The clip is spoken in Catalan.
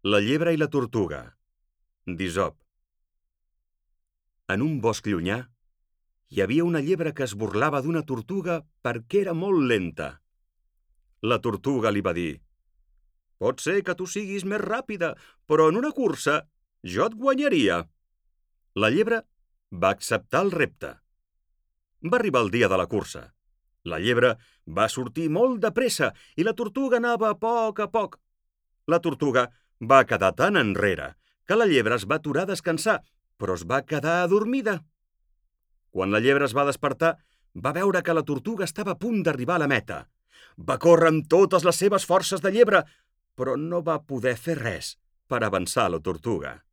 La llebre i la tortuga, d'Isop. En un bosc llunyà, hi havia una llebre que es burlava d'una tortuga perquè era molt lenta. La tortuga li va dir: «Pot ser que tu siguis més ràpida, però en una cursa jo et guanyaria». La llebre va acceptar el repte. Va arribar el dia de la cursa. La llebre va sortir molt de pressa i la tortuga anava a poc. La tortuga va quedar tan enrere que la llebre es va aturar a descansar, però es va quedar adormida. Quan la llebre es va despertar, va veure que la tortuga estava a punt d'arribar a la meta. Va córrer amb totes les seves forces de llebre, però no va poder fer res per avançar la tortuga.